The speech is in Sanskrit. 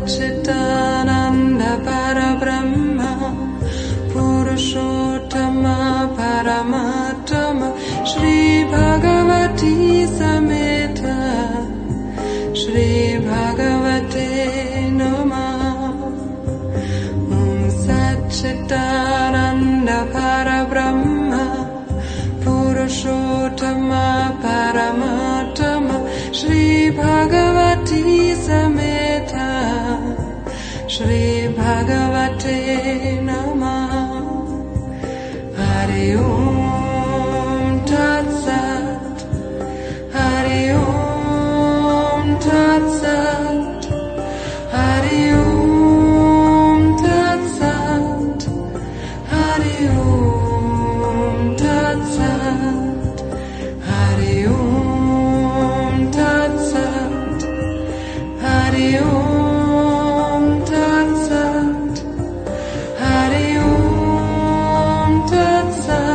Satchitananda Parabrahma Purushottama Paramatama Shri Bhagavati Sameta Shri Bhagavate Namah Satchitananda Parabrahma Purushottama Paramatama Shri Bhagavati Sameta Shri Bhagavate Namah Hari Om Tat Sat Hari Om Tat Sat Hari Om Tat Sat Hari Om Tat Sat Hari Om Tat Sat Hari Om Tat Sat Hari Om Tat Sat